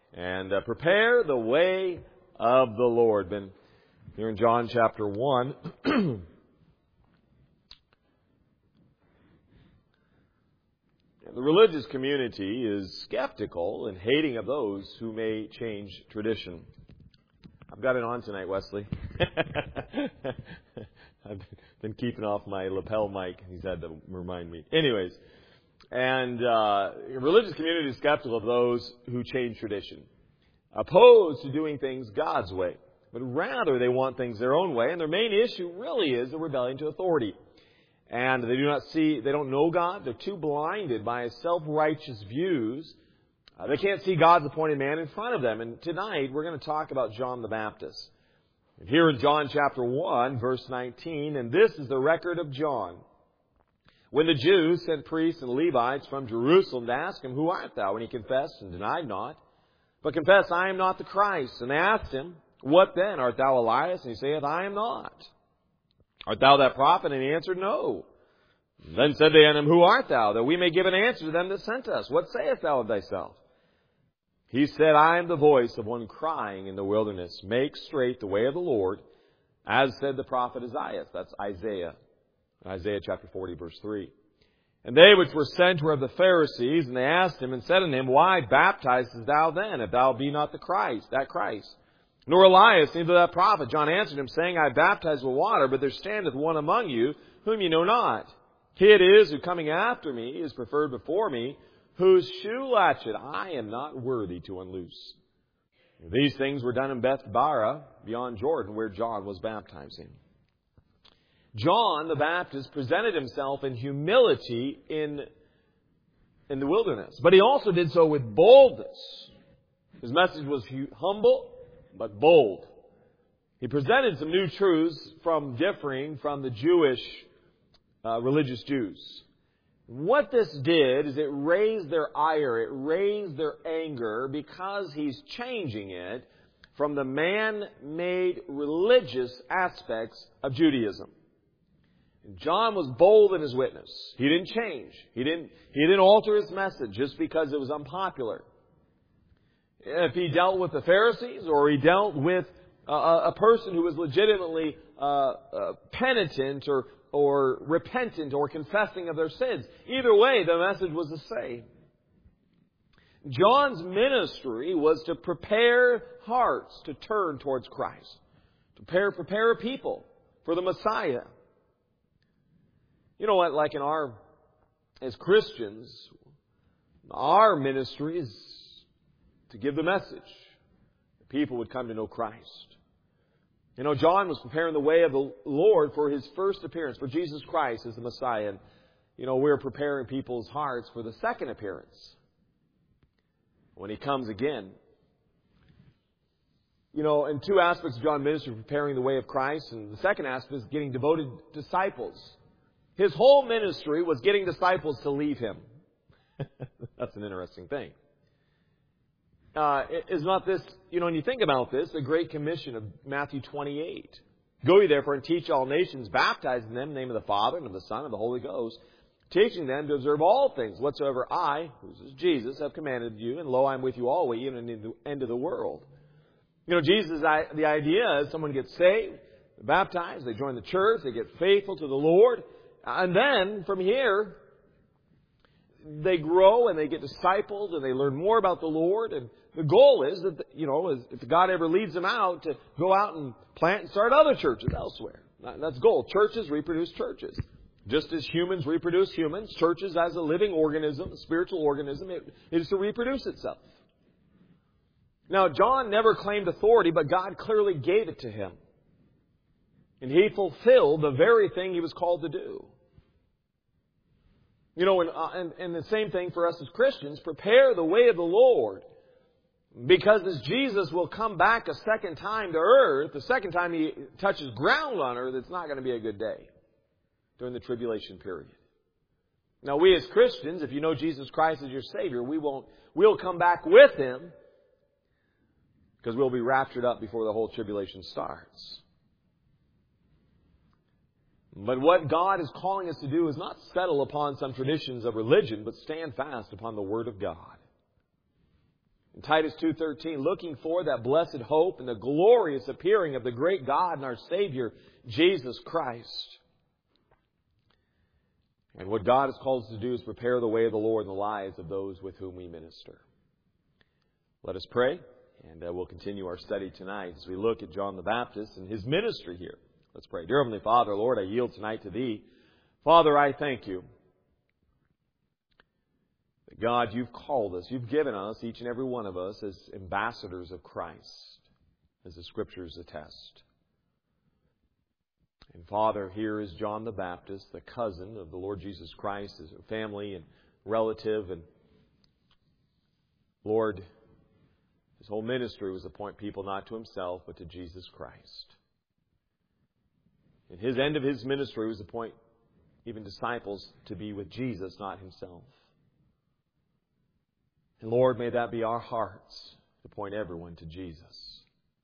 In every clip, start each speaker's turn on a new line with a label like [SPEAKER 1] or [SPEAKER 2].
[SPEAKER 1] And prepare the way of the Lord. Been here in John chapter 1. The religious community is skeptical and hating of those who may change tradition. I've got it on tonight, Wesley. I've been keeping off my lapel mic. He's had to remind me. Anyways, and religious community is skeptical of those who change tradition, opposed to doing things God's way. But rather, they want things their own way, and their main issue really is the rebellion to authority. And they don't know God. They're too blinded by self-righteous views. They can't see God's appointed man in front of them. And tonight, we're going to talk about John the Baptist. And here in John chapter 1, verse 19, and this is the record of John. When the Jews sent priests and Levites from Jerusalem to ask him, "Who art thou?" And he confessed and denied not, but confessed, "I am not the Christ." And they asked him, "What then? Art thou Elias?" And he saith, "I am not." "Art thou that prophet?" And he answered, "No." Then said they unto him, "Who art thou? That we may give an answer to them that sent us. What sayest thou of thyself?" He said, "I am the voice of one crying in the wilderness, make straight the way of the Lord, as said the prophet Isaiah." That's Isaiah. Isaiah chapter 40, verse 3. And they which were sent were of the Pharisees, and they asked him and said unto him, "Why baptizest thou then, if thou be not the Christ, that Christ? Nor Elias, neither that prophet?" John answered him, saying, "I baptize with water, but there standeth one among you, whom ye know not. He it is who coming after me is preferred before me, whose shoe latchet I am not worthy to unloose." These things were done in Bethbara, beyond Jordan, where John was baptizing. John the Baptist presented himself in humility in the wilderness, but he also did so with boldness. His message was humble, but bold. He presented some new truths differing from the Jewish religious Jews. What this did is it raised their ire, it raised their anger, because he's changing it from the man-made religious aspects of Judaism. John was bold in his witness. He didn't change. He didn't alter his message just because it was unpopular. If he dealt with the Pharisees or he dealt with a person who was legitimately penitent or repentant or confessing of their sins, either way, the message was the same. John's ministry was to prepare hearts to turn towards Christ, to prepare people for the Messiah. You know what? Like as Christians, our ministry is to give the message that people would come to know Christ. You know, John was preparing the way of the Lord for His first appearance, for Jesus Christ as the Messiah. And, you know, we're preparing people's hearts for the second appearance, when He comes again. You know, in two aspects of John's ministry, preparing the way of Christ, and the second aspect is getting devoted disciples. His whole ministry was getting disciples to leave Him. That's an interesting thing. Is not this, you know, when you think about this, the Great Commission of Matthew 28. "Go ye therefore and teach all nations, baptizing them in the name of the Father and of the Son and of the Holy Ghost, teaching them to observe all things whatsoever I," who is Jesus, "have commanded you, and lo, I am with you always, even unto the end of the world." You know, the idea is someone gets saved, baptized, they join the church, they get faithful to the Lord, and then from here, they grow and they get discipled and they learn more about the Lord. And the goal is that, you know, if God ever leads them out, to go out and plant and start other churches elsewhere. That's the goal. Churches reproduce churches. Just as humans reproduce humans, churches as a living organism, a spiritual organism, it is to reproduce itself. Now, John never claimed authority, but God clearly gave it to him. And he fulfilled the very thing he was called to do. You know, and the same thing for us as Christians, prepare the way of the Lord. Because as Jesus will come back a second time to earth, the second time He touches ground on earth, it's not going to be a good day during the tribulation period. Now, we as Christians, if you know Jesus Christ as your Savior, we'll come back with Him, because we'll be raptured up before the whole tribulation starts. But what God is calling us to do is not settle upon some traditions of religion, but stand fast upon the Word of God. In Titus 2:13, looking for that blessed hope and the glorious appearing of the great God and our Savior, Jesus Christ. And what God has called us to do is prepare the way of the Lord in the lives of those with whom we minister. Let us pray, and we'll continue our study tonight as we look at John the Baptist and his ministry here. Let's pray. Dear Heavenly Father, Lord, I yield tonight to Thee. Father, I thank You that, God, You've called us. You've given us, each and every one of us, as ambassadors of Christ, as the Scriptures attest. And Father, here is John the Baptist, the cousin of the Lord Jesus Christ, his family and relative. And Lord, his whole ministry was to point people not to himself, but to Jesus Christ. And his end of his ministry was to point even disciples to be with Jesus, not himself. And Lord, may that be our hearts, to point everyone to Jesus.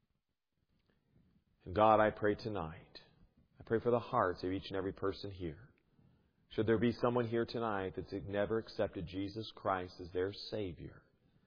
[SPEAKER 1] And God, I pray tonight, I pray for the hearts of each and every person here. Should there be someone here tonight that's never accepted Jesus Christ as their Savior,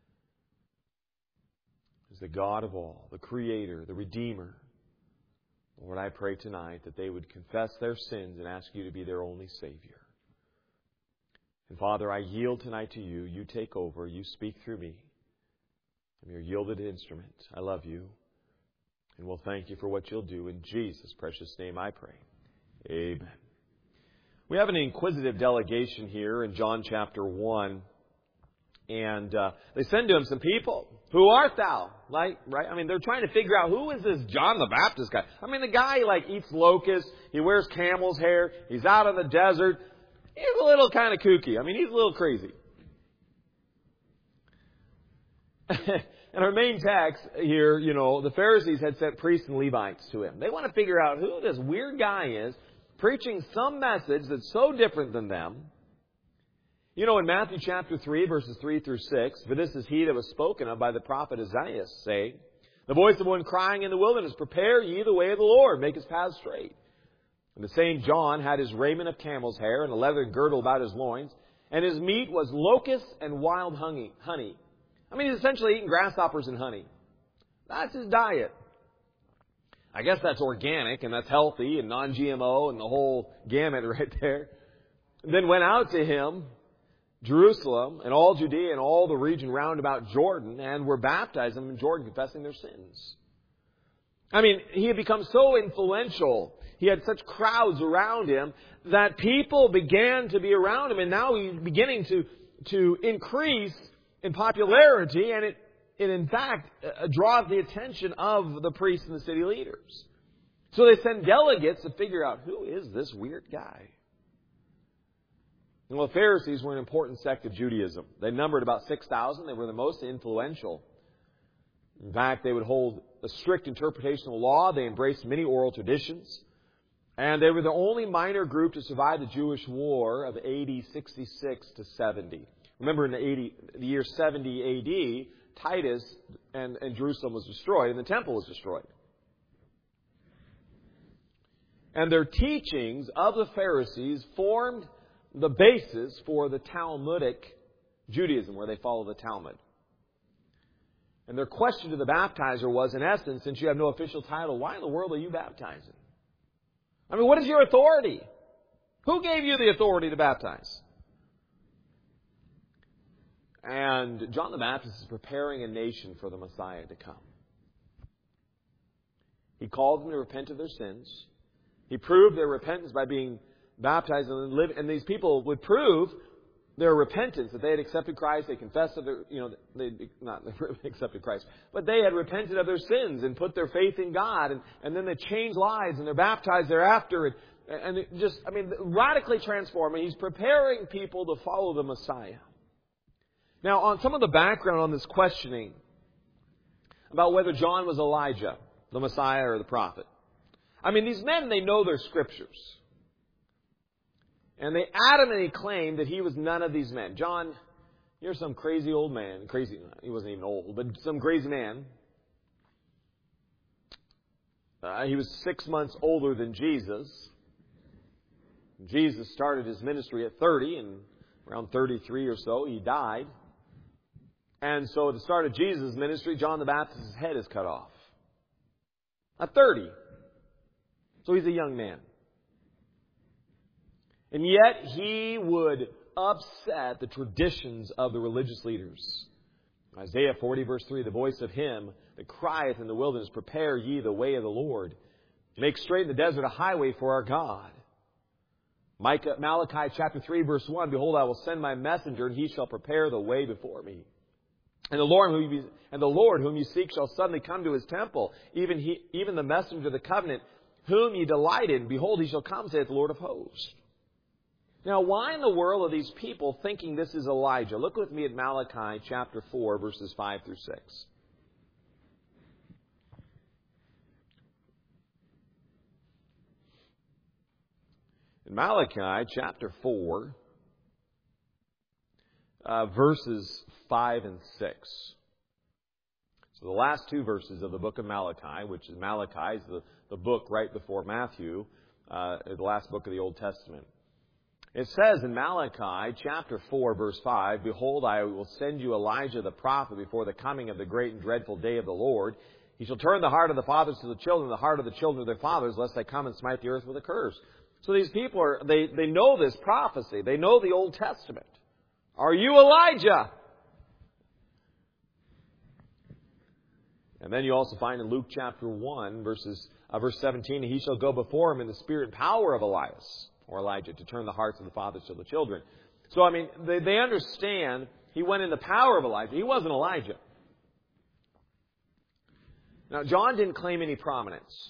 [SPEAKER 1] as the God of all, the Creator, the Redeemer, Lord, I pray tonight that they would confess their sins and ask You to be their only Savior. And Father, I yield tonight to You. You take over. You speak through me. I'm Your yielded instrument. I love You. And we'll thank You for what You'll do. In Jesus' precious name I pray. Amen. We have an inquisitive delegation here in John chapter 1. And they send to him some people. Who art thou? Right? I mean, they're trying to figure out, who is this John the Baptist guy? I mean, the guy eats locusts. He wears camel's hair. He's out in the desert. He's a little kind of kooky. I mean, he's a little crazy. And our main text here, the Pharisees had sent priests and Levites to him. They want to figure out who this weird guy is, preaching some message that's so different than them. In Matthew chapter 3, verses 3 through 6, for this is he that was spoken of by the prophet Isaiah, saying, the voice of one crying in the wilderness, prepare ye the way of the Lord, make his path straight. And the same John had his raiment of camel's hair, and a leathern girdle about his loins, and his meat was locusts and wild honey. I mean, he's essentially eating grasshoppers and honey. That's his diet. I guess that's organic, and that's healthy, and non-GMO, and the whole gamut right there. Then went out to him Jerusalem and all Judea and all the region round about Jordan, and were baptized in Jordan, confessing their sins. I mean, he had become so influential. He had such crowds around him that people began to be around him, and now he's beginning to increase in popularity, and it in fact draws the attention of the priests and the city leaders. So they send delegates to figure out, who is this weird guy? Well, the Pharisees were an important sect of Judaism. They numbered about 6,000. They were the most influential. In fact, they would hold a strict interpretation of the law. They embraced many oral traditions. And they were the only minor group to survive the Jewish War of AD 66 to 70. Remember, in the year 70 AD, Titus and Jerusalem was destroyed, and the temple was destroyed. And their teachings of the Pharisees formed the basis for the Talmudic Judaism, where they follow the Talmud. And their question to the baptizer was, in essence, since you have no official title, why in the world are you baptizing? I mean, what is your authority? Who gave you the authority to baptize? And John the Baptist is preparing a nation for the Messiah to come. He called them to repent of their sins. He proved their repentance by being baptized and live, and these people would prove their repentance, that they had accepted Christ, they confessed that they not accepted Christ, but they had repented of their sins and put their faith in God, and then they changed lives and they're baptized thereafter, and it just, radically transforming. He's preparing people to follow the Messiah. Now, on some of the background on this questioning about whether John was Elijah, the Messiah, or the prophet. These men, they know their scriptures. And they adamantly claimed that he was none of these men. John, you're some crazy old man. Crazy, he wasn't even old, but some crazy man. He was 6 months older than Jesus. Jesus started his ministry at 30, and around 33 or so, he died. And so at the start of Jesus' ministry, John the Baptist's head is cut off. At 30. So he's a young man. And yet he would upset the traditions of the religious leaders. Isaiah 40 verse 3, the voice of him that crieth in the wilderness, prepare ye the way of the Lord. Make straight in the desert a highway for our God. Malachi chapter 3 verse 1, behold, I will send my messenger, and he shall prepare the way before me. And the Lord whom you seek shall suddenly come to his temple, even the messenger of the covenant, whom ye delight in. Behold, he shall come, saith the Lord of hosts. Now, why in the world are these people thinking this is Elijah? Look with me at Malachi chapter 4, verses 5 through 6. In Malachi chapter 4, verses 5 and 6. So the last two verses of the book of Malachi, which is Malachi, is the book right before Matthew, the last book of the Old Testament. It says in Malachi chapter 4, verse 5, behold, I will send you Elijah the prophet before the coming of the great and dreadful day of the Lord. He shall turn the heart of the fathers to the children, the heart of the children to their fathers, lest I come and smite the earth with a curse. So these people they know this prophecy. They know the Old Testament. Are you Elijah? And then you also find in Luke chapter 1, verse 17, he shall go before him in the spirit and power of Elias, or Elijah, to turn the hearts of the fathers to the children. So, I mean, they understand he went in the power of Elijah. He wasn't Elijah. Now, John didn't claim any prominence.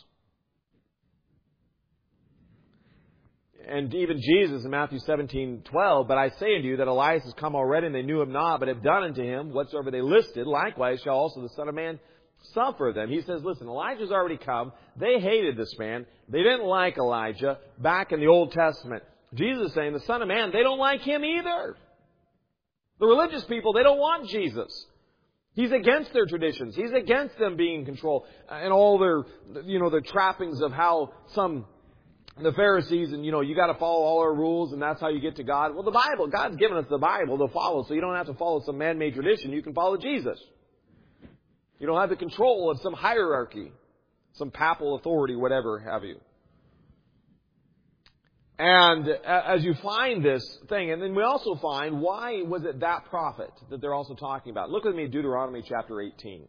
[SPEAKER 1] And even Jesus in Matthew 17:12, but I say unto you that Elias has come already, and they knew him not, but have done unto him whatsoever they listed. Likewise shall also the Son of Man suffer them. He says, listen, Elijah's already come. They hated this man. They didn't like Elijah back in the Old Testament. Jesus is saying, the Son of Man, they don't like him either. The religious people, they don't want Jesus. He's against their traditions. He's against them being in control and all their trappings of how the Pharisees and, you got to follow all our rules and that's how you get to God. Well, the Bible, God's given us the Bible to follow, so you don't have to follow some man-made tradition. You can follow Jesus. You don't have the control of some hierarchy, some papal authority, whatever have you. And as you find this thing, and then we also find, why was it that prophet that they're also talking about? Look with me at Deuteronomy chapter 18.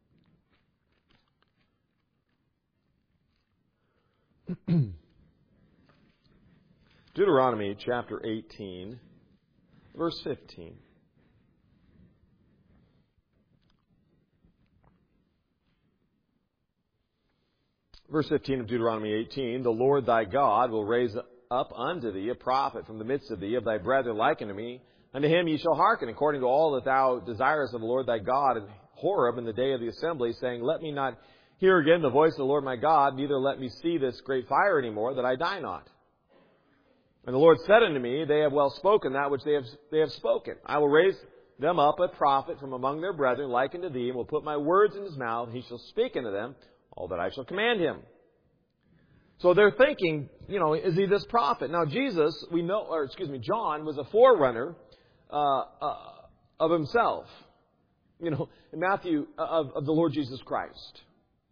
[SPEAKER 1] Deuteronomy chapter 18, verse 15. Verse 15 of Deuteronomy 18, the Lord thy God will raise up unto thee a prophet from the midst of thee, of thy brethren like unto me. Unto him ye shall hearken, according to all that thou desirest of the Lord thy God in Horeb in the day of the assembly, saying, let me not hear again the voice of the Lord my God, neither let me see this great fire any more, that I die not. And the Lord said unto me, they have well spoken that which they have spoken. I will raise them up a prophet from among their brethren like unto thee, and will put my words in his mouth, and he shall speak unto them all that I shall command him. So they're thinking, is he this prophet? Now John was a forerunner of himself. In Matthew, of the Lord Jesus Christ.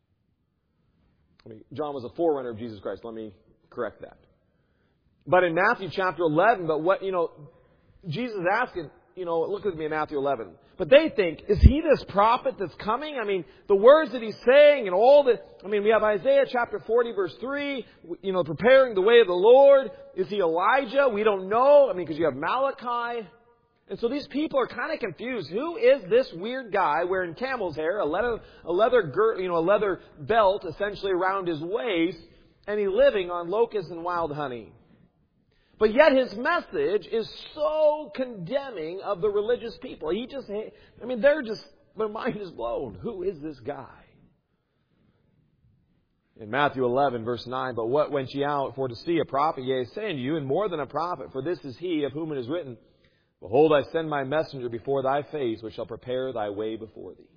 [SPEAKER 1] John was a forerunner of Jesus Christ. Let me correct that. But in Matthew chapter 11, Jesus is asking, look with me in Matthew 11. But they think, is he this prophet that's coming? I mean, the words that he's saying and all that. We have Isaiah chapter 40 verse 3, preparing the way of the Lord. Is he Elijah? We don't know. Because you have Malachi. And so these people are kind of confused. Who is this weird guy wearing camel's hair, a leather belt essentially around his waist, and he's living on locusts and wild honey? But yet his message is so condemning of the religious people. Their mind is blown. Who is this guy? In Matthew 11, verse 9, but what went ye out for to see a prophet? Yea, I say unto you, and more than a prophet, for this is he of whom it is written, behold, I send my messenger before thy face, which shall prepare thy way before thee.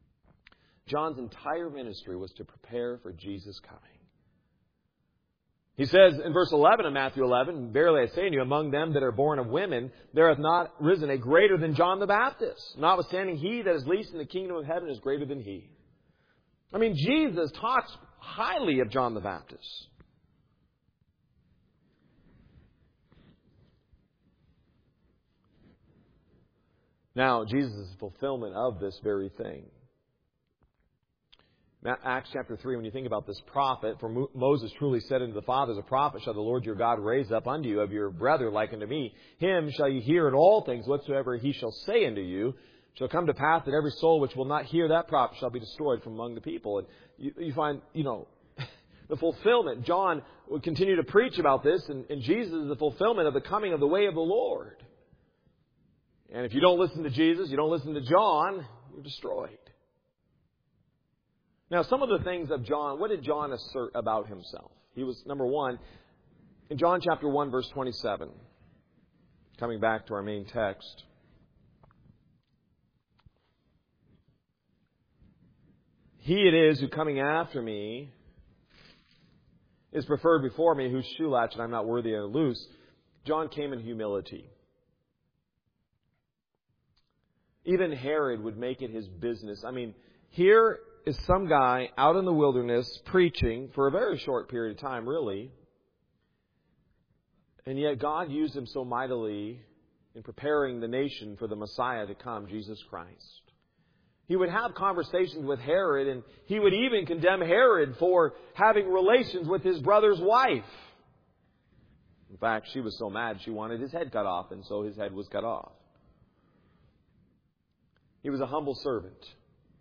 [SPEAKER 1] John's entire ministry was to prepare for Jesus' coming. He says in verse 11 of Matthew 11, "Verily I say unto you, among them that are born of women, there hath not risen a greater than John the Baptist. Notwithstanding, he that is least in the kingdom of heaven is greater than he." I mean, Jesus talks highly of John the Baptist. Now, Jesus is the fulfillment of this very thing. Acts chapter 3, when you think about this prophet, "For Moses truly said unto the fathers, a prophet shall the Lord your God raise up unto you of your brethren like unto me. Him shall ye hear in all things whatsoever he shall say unto you. Shall come to pass that every soul which will not hear that prophet shall be destroyed from among the people." And you find, the fulfillment. John would continue to preach about this, and Jesus is the fulfillment of the coming of the way of the Lord. And if you don't listen to Jesus, you don't listen to John, you're destroyed. Now, some of the things of John, what did John assert about himself? He was, number one, in John chapter 1, verse 27, coming back to our main text. "He it is who coming after me is preferred before me, whose shoe latch and I'm not worthy to loose." John came in humility. Even Herod would make it his business. I mean, here is some guy out in the wilderness preaching for a very short period of time, really. And yet God used him so mightily in preparing the nation for the Messiah to come, Jesus Christ. He would have conversations with Herod, and he would even condemn Herod for having relations with his brother's wife. In fact, she was so mad she wanted his head cut off, and so his head was cut off. He was a humble servant.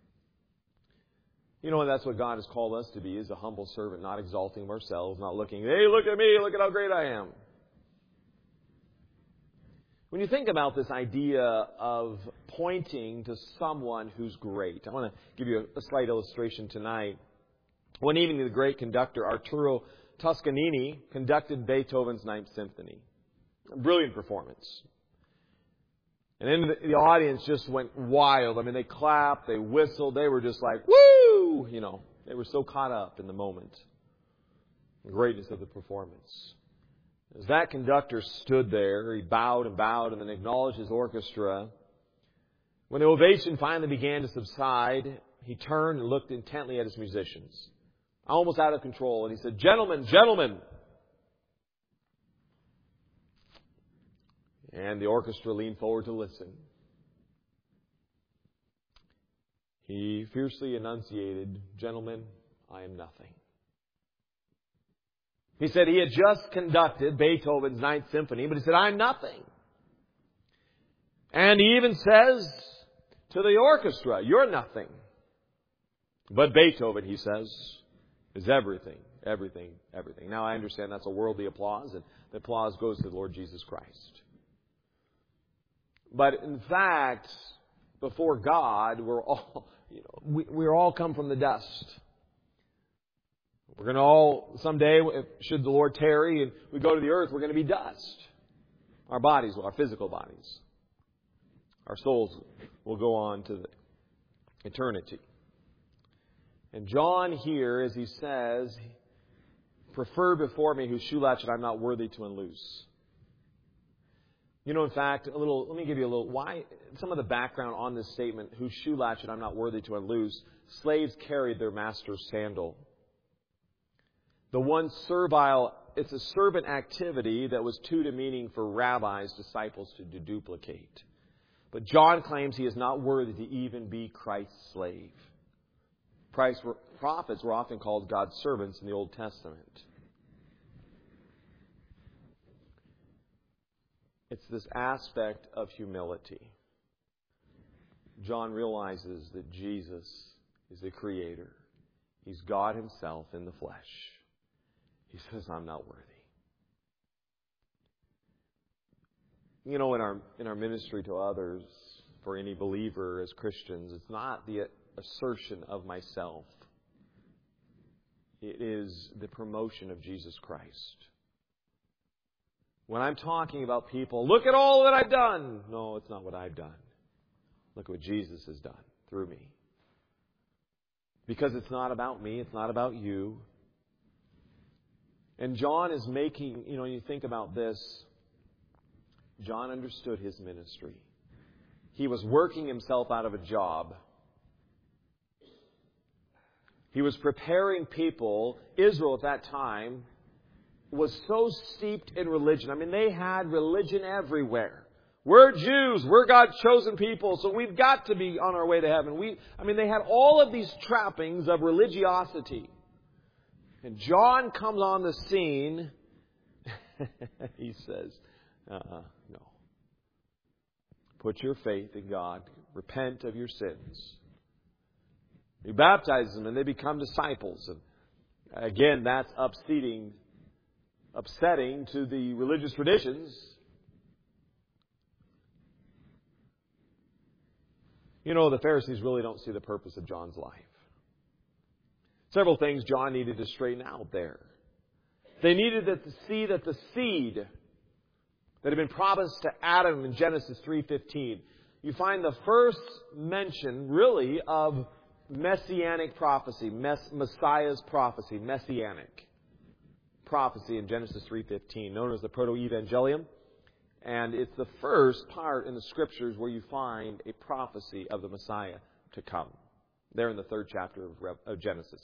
[SPEAKER 1] And that's what God has called us to be, is a humble servant, not exalting of ourselves, not looking, "Hey, look at me, look at how great I am." When you think about this idea of pointing to someone who's great, I want to give you a slight illustration tonight. One evening, the great conductor Arturo Toscanini conducted Beethoven's Ninth Symphony. A brilliant performance. And then the audience just went wild. I mean, they clapped, they whistled, they were just like, woo! They were so caught up in the moment. The greatness of the performance. As that conductor stood there, he bowed and bowed and then acknowledged his orchestra. When the ovation finally began to subside, he turned and looked intently at his musicians, almost out of control, and he said, "Gentlemen, gentlemen!" And the orchestra leaned forward to listen. He fiercely enunciated, "Gentlemen, I am nothing." He said he had just conducted Beethoven's Ninth Symphony, but he said, "I'm nothing." And he even says to the orchestra, "You're nothing." But Beethoven, he says, is everything, everything, everything. Now I understand that's a worldly applause, and the applause goes to the Lord Jesus Christ. But in fact, before God, we're all come from the dust. We're going to all, someday, should the Lord tarry and we go to the earth, we're going to be dust. Our bodies, our physical bodies. Our souls will go on to eternity. And John here, as he says, "Preferred before me whose shoe latchet I'm not worthy to unloose." In fact, let me give you some of the background on this statement, "whose shoe latchet I'm not worthy to unloose." Slaves carried their master's sandal. The one servile, it's a servant activity that was too demeaning for rabbis, disciples to duplicate. But John claims he is not worthy to even be Christ's slave. Prophets were often called God's servants in the Old Testament. It's this aspect of humility. John realizes that Jesus is the Creator. He's God Himself in the flesh. He says, "I'm not worthy." In our ministry to others, for any believer as Christians, it's not the assertion of myself. It is the promotion of Jesus Christ. When I'm talking about people, "Look at all that I've done." No, it's not what I've done. Look at what Jesus has done through me. Because it's not about me. It's not about you. And John is making, you think about this, John understood his ministry. He was working himself out of a job. He was preparing people. Israel at that time was so steeped in religion. I mean, they had religion everywhere. We're Jews. We're God's chosen people, so we've got to be on our way to heaven. They had all of these trappings of religiosity. And John comes on the scene. He says, no. Put your faith in God. Repent of your sins. He baptizes them and they become disciples. And again, that's upsetting to the religious traditions. The Pharisees really don't see the purpose of John's life. Several things John needed to straighten out there. They needed to see that the seed that had been promised to Adam in Genesis 3:15, you find the first mention, really, of messianic prophecy, Messiah's prophecy, messianic prophecy in Genesis 3:15, known as the Proto-Evangelium. And it's the first part in the Scriptures where you find a prophecy of the Messiah to come. There in the 3rd chapter of Genesis,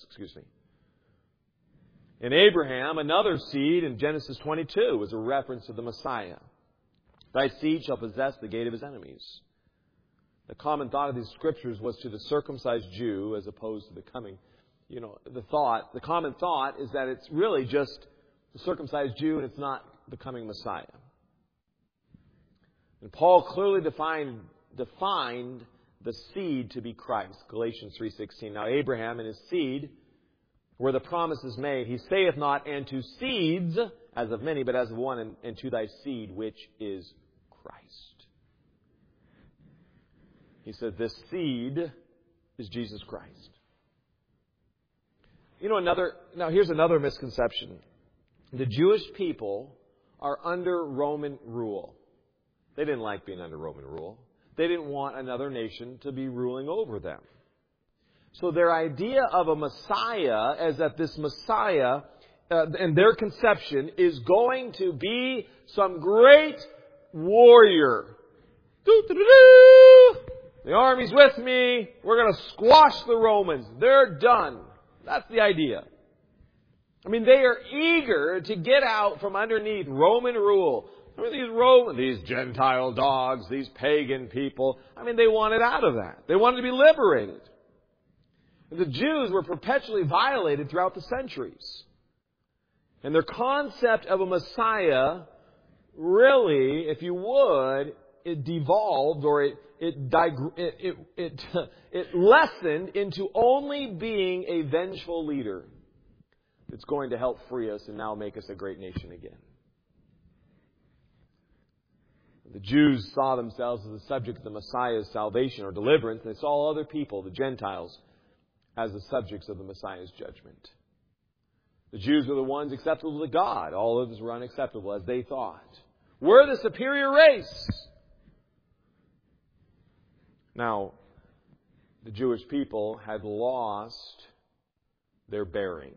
[SPEAKER 1] In Abraham, another seed in Genesis 22 is a reference to the Messiah. Thy seed shall possess the gate of his enemies. The common thought of these Scriptures was to the circumcised Jew as opposed to the coming. The common thought is that it's really just the circumcised Jew and it's not the coming Messiah. And Paul clearly defined the seed to be Christ. Galatians 3:16. Now Abraham and his seed, where the promise is made, he saith not, and to seeds, as of many, but as of one, and to thy seed, which is Christ. He said, this seed is Jesus Christ. Now here's another misconception. The Jewish people are under Roman rule. They didn't like being under Roman rule. They didn't want another nation to be ruling over them. So their idea of a Messiah is that this Messiah, in their conception, is going to be some great warrior. The army's with me. We're going to squash the Romans. They're done. That's the idea. They are eager to get out from underneath Roman rule. These Gentile dogs, these pagan people, they wanted out of that. They wanted to be liberated. The Jews were perpetually violated throughout the centuries. And their concept of a Messiah really, if you would, it devolved or it lessened into only being a vengeful leader that's going to help free us and now make us a great nation again. The Jews saw themselves as the subject of the Messiah's salvation or deliverance. They saw other people, the Gentiles, as the subjects of the Messiah's judgment. The Jews were the ones acceptable to God. All others were unacceptable, as they thought. We're the superior race. Now, the Jewish people had lost their bearing.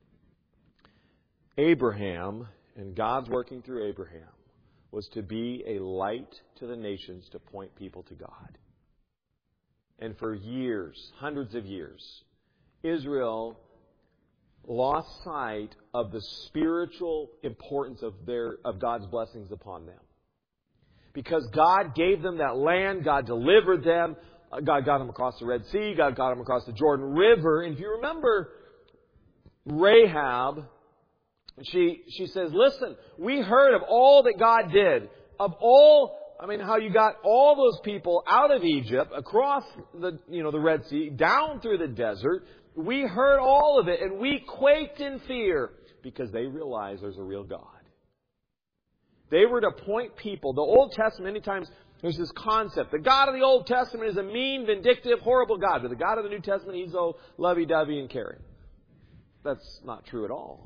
[SPEAKER 1] Abraham, and God's working through Abraham, was to be a light to the nations to point people to God. And for years, hundreds of years, Israel lost sight of the spiritual importance of God's blessings upon them. Because God gave them that land, God delivered them, God got them across the Red Sea, God got them across the Jordan River. And if you remember Rahab, she says, listen, we heard of all that God did, how you got all those people out of Egypt, across the Red Sea, down through the desert. We heard all of it and we quaked in fear because they realized there's a real God. They were to point people. The Old Testament, many times, there's this concept. The God of the Old Testament is a mean, vindictive, horrible God. But the God of the New Testament, He's so lovey-dovey and caring. That's not true at all.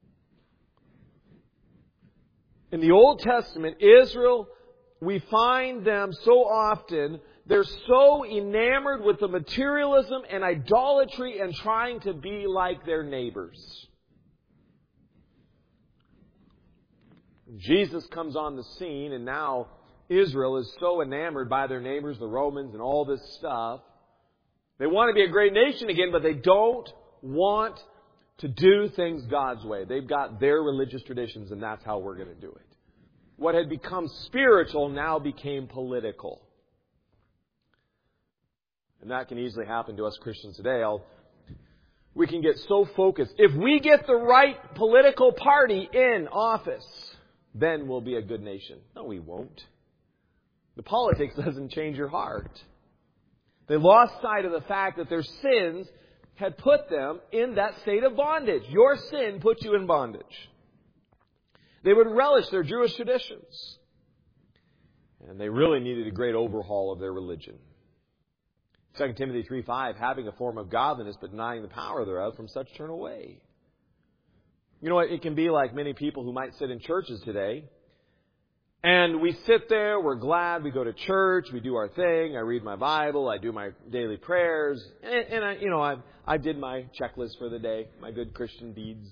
[SPEAKER 1] In the Old Testament, Israel, we find them so often, they're so enamored with the materialism and idolatry and trying to be like their neighbors. Jesus comes on the scene, and now Israel is so enamored by their neighbors, the Romans, and all this stuff. They want to be a great nation again, but they don't want to do things God's way. They've got their religious traditions, and that's how we're going to do it. What had become spiritual now became political. And that can easily happen to us Christians today. We can get so focused. If we get the right political party in office, then we'll be a good nation. No, we won't. The politics doesn't change your heart. They lost sight of the fact that their sins had put them in that state of bondage. Your sin put you in bondage. They would relish their Jewish traditions. And they really needed a great overhaul of their religion. 2 Timothy 3:5, having a form of godliness but denying the power thereof, from such turn away. You know what? It can be like many people who might sit in churches today. And we sit there, we're glad, we go to church, we do our thing, I read my Bible, I do my daily prayers, and I did my checklist for the day, my good Christian deeds.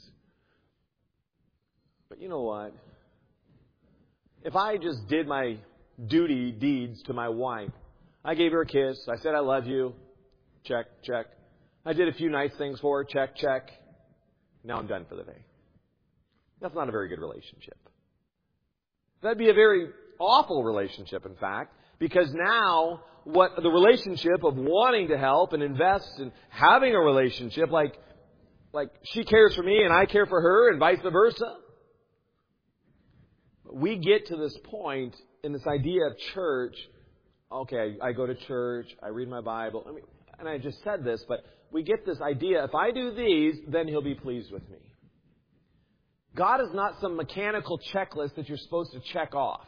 [SPEAKER 1] But you know what? If I just did my duty deeds to my wife, I gave her a kiss, I said I love you, check, check. I did a few nice things for her, check, check. Now I'm done for the day. That's not a very good relationship. That'd be a very awful relationship, in fact, because now what the relationship of wanting to help and invest and having a relationship, like she cares for me and I care for her and vice versa. We get to this point in this idea of church. Okay, I go to church, I read my Bible, and I just said this, but we get this idea, if I do these, then He'll be pleased with me. God is not some mechanical checklist that you're supposed to check off.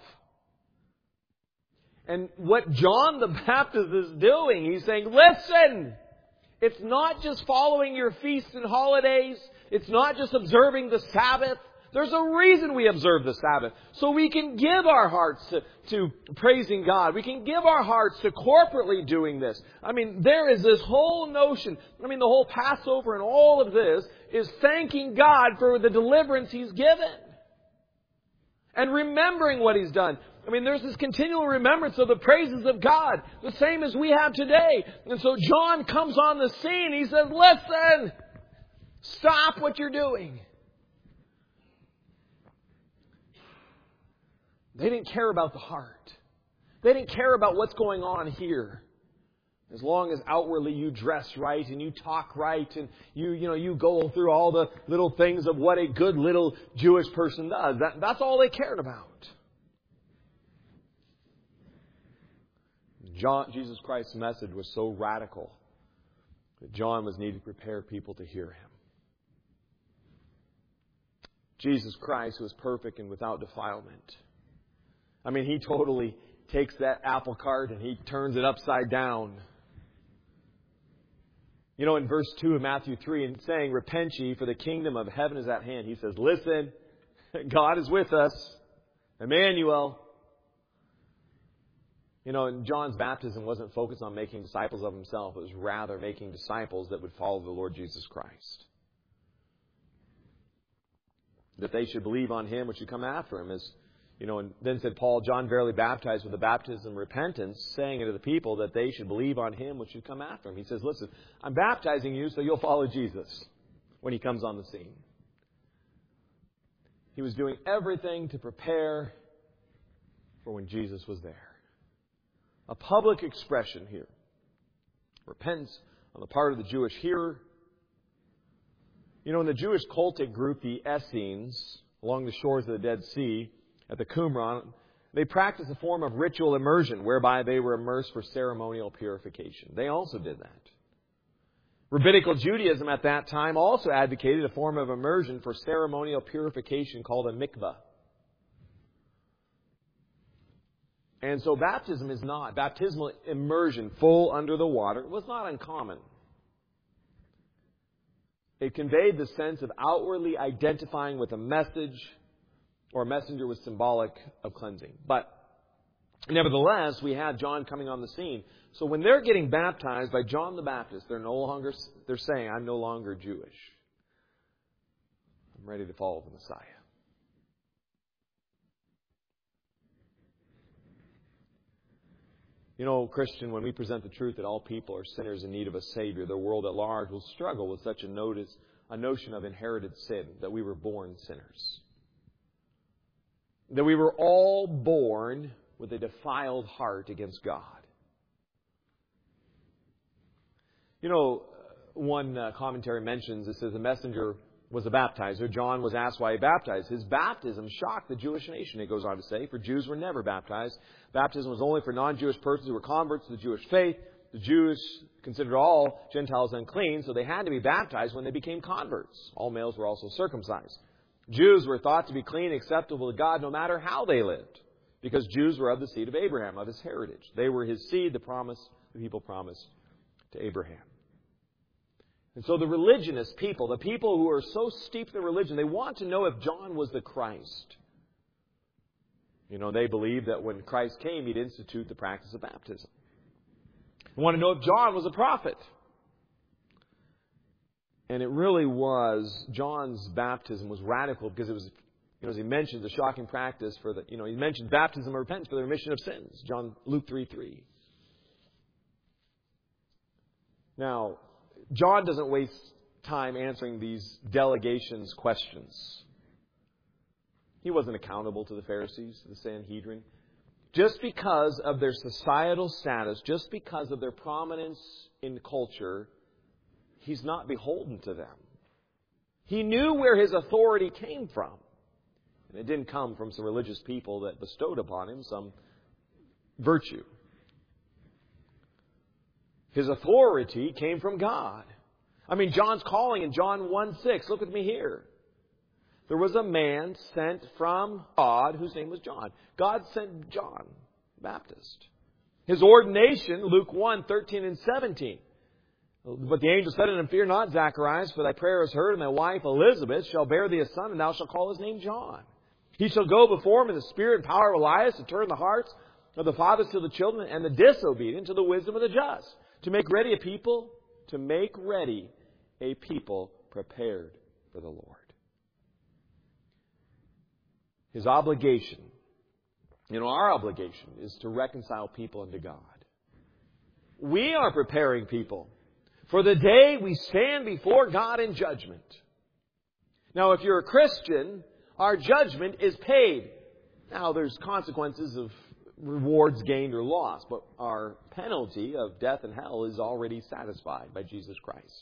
[SPEAKER 1] And what John the Baptist is doing, he's saying, listen, it's not just following your feasts and holidays, it's not just observing the Sabbath. There's a reason we observe the Sabbath. So we can give our hearts to praising God. We can give our hearts to corporately doing this. There is this whole notion. The whole Passover and all of this is thanking God for the deliverance He's given. And remembering what He's done. There's this continual remembrance of the praises of God. The same as we have today. And so John comes on the scene. He says, listen, stop what you're doing. They didn't care about the heart. They didn't care about what's going on here. As long as outwardly you dress right and you talk right and you go through all the little things of what a good little Jewish person does. That's all they cared about. Jesus Christ's message was so radical that John was needed to prepare people to hear Him. Jesus Christ was perfect and without defilement. He totally takes that apple cart and He turns it upside down. In verse 2 of Matthew 3, and saying, repent ye, for the kingdom of heaven is at hand. He says, listen, God is with us. Emmanuel. And John's baptism wasn't focused on making disciples of himself. It was rather making disciples that would follow the Lord Jesus Christ. That they should believe on Him which should come after Him. And then said Paul, John verily baptized with the baptism of repentance, saying unto the people that they should believe on Him which should come after Him. He says, listen, I'm baptizing you so you'll follow Jesus when He comes on the scene. He was doing everything to prepare for when Jesus was there. A public expression here. Repentance on the part of the Jewish hearer. In the Jewish cultic group, the Essenes, along the shores of the Dead Sea, at the Qumran, they practiced a form of ritual immersion whereby they were immersed for ceremonial purification. They also did that. Rabbinical Judaism at that time also advocated a form of immersion for ceremonial purification called a mikvah. And so baptismal immersion, full under the water, was not uncommon. It conveyed the sense of outwardly identifying with a message, or a messenger was symbolic of cleansing. But nevertheless, we had John coming on the scene. So when they're getting baptized by John the Baptist, they're saying, I'm no longer Jewish. I'm ready to follow the Messiah. You know, Christian, when we present the truth that all people are sinners in need of a Savior, the world at large will struggle with such a notion of inherited sin, that we were born sinners. That we were all born with a defiled heart against God. You know, one commentary mentions, it says the messenger was a baptizer. John was asked why he baptized. His baptism shocked the Jewish nation, it goes on to say, for Jews were never baptized. Baptism was only for non-Jewish persons who were converts to the Jewish faith. The Jews considered all Gentiles unclean, so they had to be baptized when they became converts. All males were also circumcised. Jews were thought to be clean and acceptable to God no matter how they lived, because Jews were of the seed of Abraham, of his heritage. They were his seed, the people promised to Abraham. And so the religionist people, the people who are so steeped in religion, they want to know if John was the Christ. You know, they believe that when Christ came, he'd institute the practice of baptism. They want to know if John was a prophet. And it really was, John's baptism was radical because it was, as he mentions, a shocking practice for he mentioned baptism of repentance for the remission of sins. Luke 3:3. Now, John doesn't waste time answering these delegations' questions. He wasn't accountable to the Pharisees, to the Sanhedrin. Just because of their societal status, just because of their prominence in culture, he's not beholden to them. He knew where his authority came from. And it didn't come from some religious people that bestowed upon him some virtue. His authority came from God. I mean, John's calling in John 1:6. Look with me here. There was a man sent from God whose name was John. God sent John the Baptist. His ordination, Luke 1:13 and 17. But the angel said unto him, Fear not, Zacharias, for thy prayer is heard, and thy wife Elizabeth shall bear thee a son, and thou shalt call his name John. He shall go before him in the spirit and power of Elias to turn the hearts of the fathers to the children, and the disobedient to the wisdom of the just, to make ready a people prepared for the Lord. His obligation, our obligation is to reconcile people unto God. We are preparing people for the day we stand before God in judgment. Now, if you're a Christian, our judgment is paid. Now, there's consequences of rewards gained or lost, but our penalty of death and hell is already satisfied by Jesus Christ.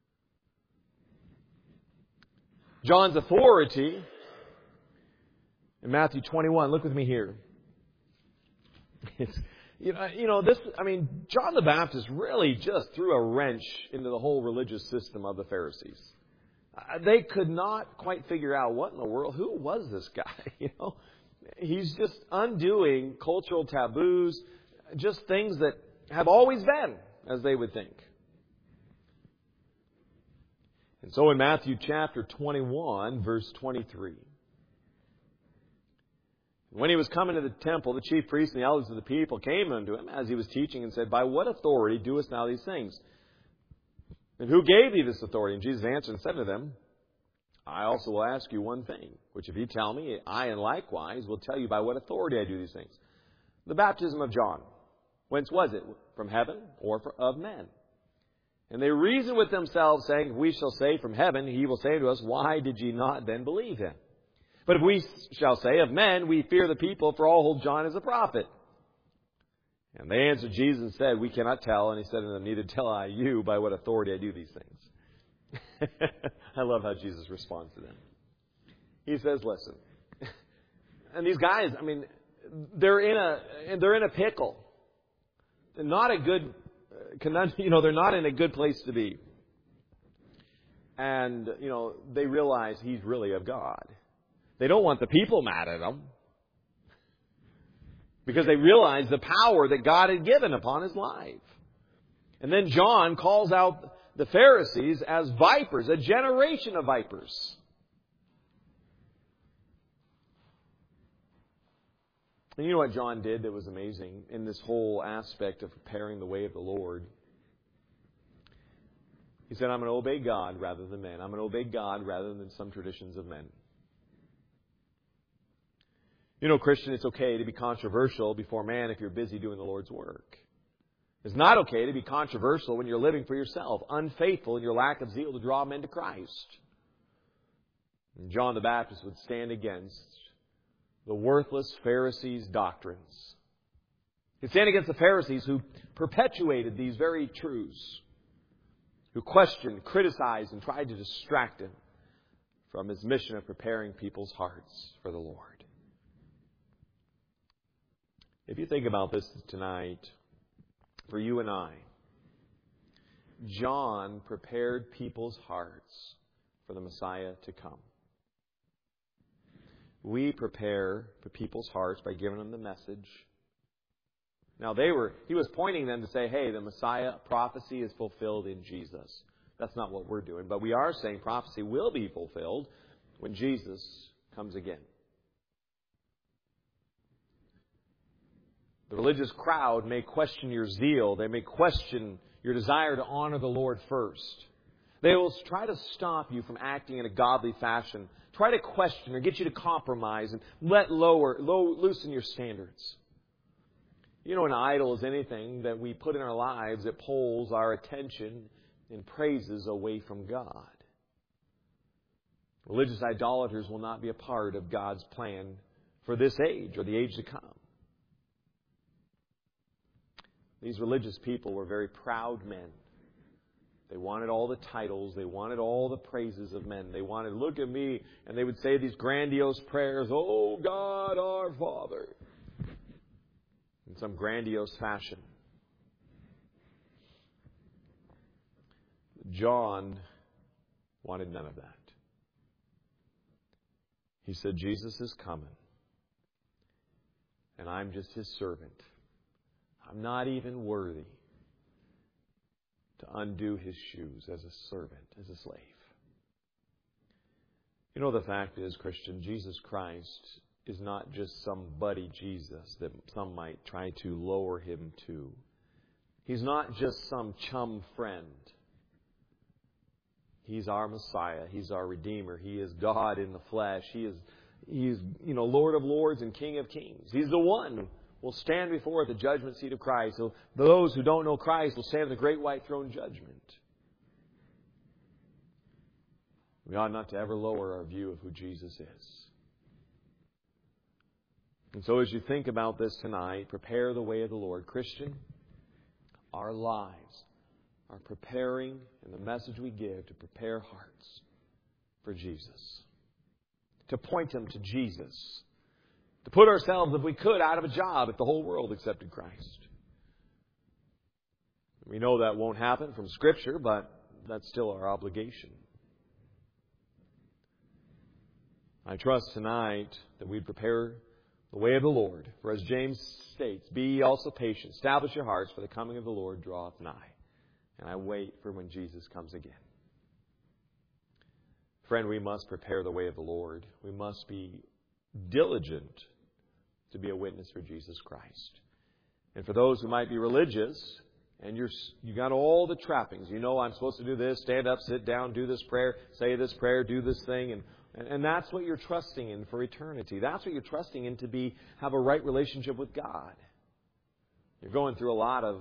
[SPEAKER 1] John's authority in Matthew 21, look with me here. John the Baptist really just threw a wrench into the whole religious system of the Pharisees. They could not quite figure out what in the world, who was this guy? He's just undoing cultural taboos, just things that have always been, as they would think. And so in Matthew chapter 21, verse 23, when he was coming to the temple, the chief priests and the elders of the people came unto him as he was teaching and said, By what authority doest thou these things? And who gave thee this authority? And Jesus answered and said to them, I also will ask you one thing, which if you tell me, I and likewise will tell you by what authority I do these things. The baptism of John, whence was it? From heaven or of men? And they reasoned with themselves, saying, If we shall say from heaven, he will say to us, Why did ye not then believe him? But if we shall say of men, we fear the people, for all hold John as a prophet. And they answered Jesus and said, We cannot tell. And he said to them, Neither tell I you by what authority I do these things. I love how Jesus responds to them. He says, listen. And these guys, they're in a pickle. They're not a good, they're not in a good place to be. And, they realize he's really of God. They don't want the people mad at him, because they realize the power that God had given upon his life. And then John calls out the Pharisees as vipers, a generation of vipers. And you know what John did that was amazing in this whole aspect of preparing the way of the Lord? He said, I'm going to obey God rather than men. I'm going to obey God rather than some traditions of men. Christian, it's okay to be controversial before man if you're busy doing the Lord's work. It's not okay to be controversial when you're living for yourself, unfaithful in your lack of zeal to draw men to Christ. And John the Baptist would stand against the worthless Pharisees' doctrines. He'd stand against the Pharisees who perpetuated these very truths, who questioned, criticized, and tried to distract him from his mission of preparing people's hearts for the Lord. If you think about this tonight, for you and I, John prepared people's hearts for the Messiah to come. We prepare for people's hearts by giving them the message. Now he was pointing them to say, hey, the Messiah prophecy is fulfilled in Jesus. That's not what we're doing. But we are saying prophecy will be fulfilled when Jesus comes again. The religious crowd may question your zeal. They may question your desire to honor the Lord first. They will try to stop you from acting in a godly fashion. Try to question or get you to compromise and loosen your standards. You know, an idol is anything that we put in our lives that pulls our attention and praises away from God. Religious idolaters will not be a part of God's plan for this age or the age to come. These religious people were very proud men. They wanted all the titles. They wanted all the praises of men. They wanted, look at me. And they would say these grandiose prayers, oh God, our Father, in some grandiose fashion. John wanted none of that. He said, Jesus is coming, and I'm just His servant. I'm not even worthy to undo His shoes as a servant, as a slave. You know, the fact is, Christian, Jesus Christ is not just some buddy Jesus that some might try to lower Him to. He's not just some chum friend. He's our Messiah. He's our Redeemer. He is God in the flesh. He is Lord of lords and King of kings. He's the one will stand before the judgment seat of Christ. So those who don't know Christ will stand at the great white throne judgment. We ought not to ever lower our view of who Jesus is. And so as you think about this tonight, prepare the way of the Lord. Christian, our lives are preparing, and the message we give to prepare hearts for Jesus. To point them to Jesus. To put ourselves, if we could, out of a job if the whole world accepted Christ. We know that won't happen from Scripture, but that's still our obligation. I trust tonight that we prepare the way of the Lord. For as James states, be ye also patient. Establish your hearts, for the coming of the Lord draweth nigh. And I wait for when Jesus comes again. Friend, we must prepare the way of the Lord. We must be diligent to be a witness for Jesus Christ. And for those who might be religious, and you got all the trappings. You know I'm supposed to do this, stand up, sit down, do this prayer, say this prayer, do this thing. And that's what you're trusting in for eternity. That's what you're trusting in to have a right relationship with God. You're going through a lot of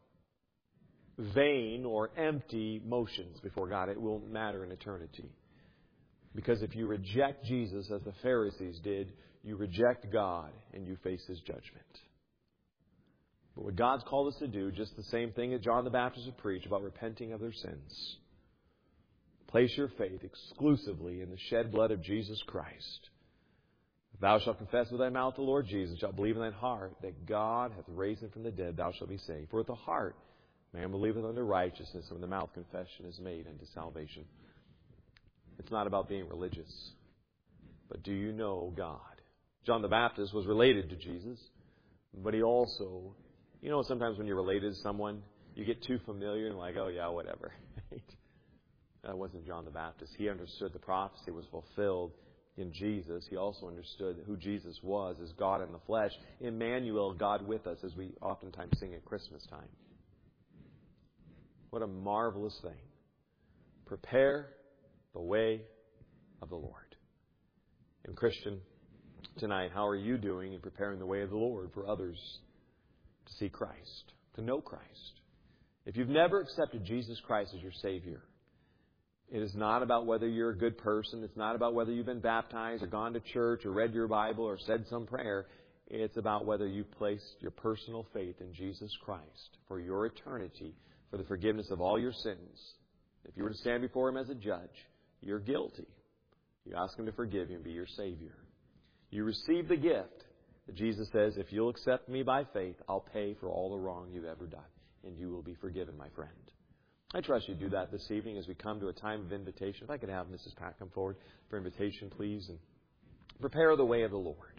[SPEAKER 1] vain or empty motions before God. It won't matter in eternity. Because if you reject Jesus as the Pharisees did, you reject God and you face His judgment. But what God's called us to do, just the same thing that John the Baptist would preach about repenting of their sins. Place your faith exclusively in the shed blood of Jesus Christ. If thou shalt confess with thy mouth the Lord Jesus, shalt believe in thine heart that God hath raised Him from the dead, thou shalt be saved. For with the heart man believeth unto righteousness, and with the mouth confession is made unto salvation. It's not about being religious, but do you know God? John the Baptist was related to Jesus, but he also, sometimes when you're related to someone, you get too familiar and like, oh yeah, whatever. That wasn't John the Baptist. He understood the prophecy was fulfilled in Jesus. He also understood who Jesus was as God in the flesh. Emmanuel, God with us, as we oftentimes sing at Christmas time. What a marvelous thing. Prepare the way of the Lord. And Christian, tonight, how are you doing in preparing the way of the Lord for others to see Christ? to know Christ. If you've never accepted Jesus Christ as your Savior, it is not about whether you're a good person. It's not about whether you've been baptized or gone to church or read your Bible or said some prayer. It's about whether you placed your personal faith in Jesus Christ for your eternity, for the forgiveness of all your sins. If you were to stand before Him as a judge, you're guilty. You ask Him to forgive you and be your Savior. You receive the gift that Jesus says, if you'll accept me by faith, I'll pay for all the wrong you've ever done, and you will be forgiven, my friend. I trust you do that this evening as we come to a time of invitation. If I could have Mrs. Pat come forward for invitation, please, and prepare the way of the Lord.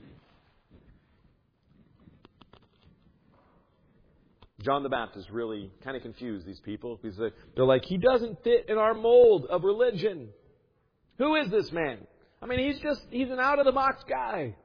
[SPEAKER 1] John the Baptist really kind of confused these people because they're like, he doesn't fit in our mold of religion. Who is this man? I mean, he's an out-of-the-box guy.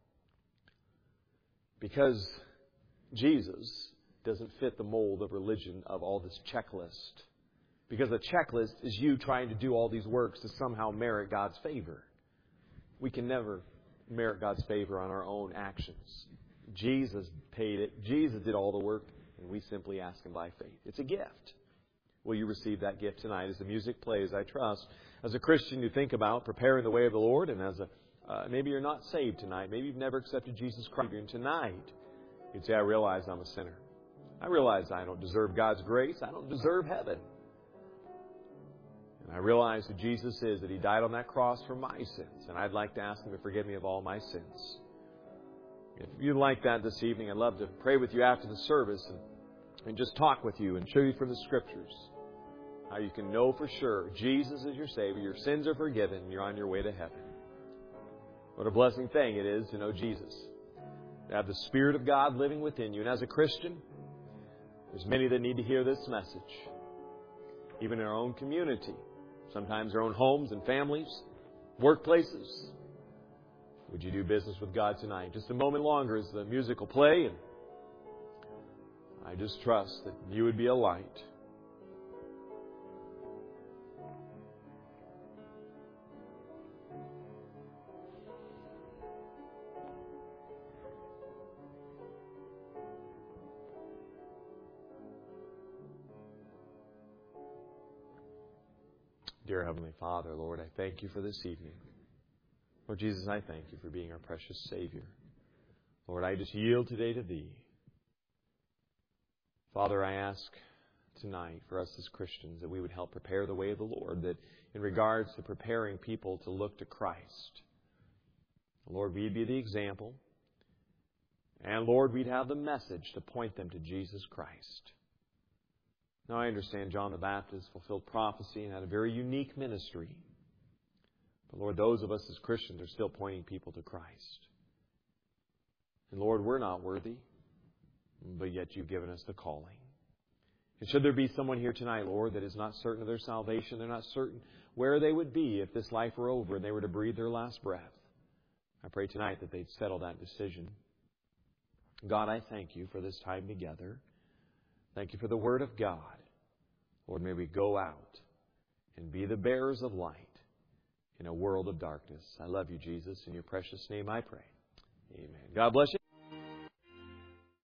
[SPEAKER 1] Because Jesus doesn't fit the mold of religion of all this checklist. Because a checklist is you trying to do all these works to somehow merit God's favor. We can never merit God's favor on our own actions. Jesus paid it. Jesus did all the work, and we simply ask Him by faith. It's a gift. Will you receive that gift tonight? As the music plays, I trust. As a Christian, you think about preparing the way of the Lord, and as maybe you're not saved tonight. Maybe you've never accepted Jesus Christ. And tonight, you'd say, I realize I'm a sinner. I realize I don't deserve God's grace. I don't deserve heaven. And I realize who Jesus is, that He died on that cross for my sins. And I'd like to ask Him to forgive me of all my sins. If you'd like that this evening, I'd love to pray with you after the service and just talk with you and show you from the Scriptures how you can know for sure Jesus is your Savior, your sins are forgiven, and you're on your way to heaven. What a blessing thing it is to know Jesus. To have the Spirit of God living within you. And as a Christian, there's many that need to hear this message. Even in our own community. Sometimes our own homes and families, workplaces. Would you do business with God tonight? Just a moment longer as the music will play. And I just trust that you would be a light. Dear Heavenly Father, Lord, I thank You for this evening. Lord Jesus, I thank You for being our precious Savior. Lord, I just yield today to Thee. Father, I ask tonight for us as Christians that we would help prepare the way of the Lord, that in regards to preparing people to look to Christ, Lord, we'd be the example, and Lord, we'd have the message to point them to Jesus Christ. Now, I understand John the Baptist fulfilled prophecy and had a very unique ministry. But, Lord, those of us as Christians are still pointing people to Christ. And, Lord, we're not worthy, but yet You've given us the calling. And should there be someone here tonight, Lord, that is not certain of their salvation, they're not certain where they would be if this life were over and they were to breathe their last breath, I pray tonight that they'd settle that decision. God, I thank You for this time together. Thank You for the Word of God. Lord, may we go out and be the bearers of light in a world of darkness. I love You, Jesus. In Your precious name I pray. Amen. God bless you.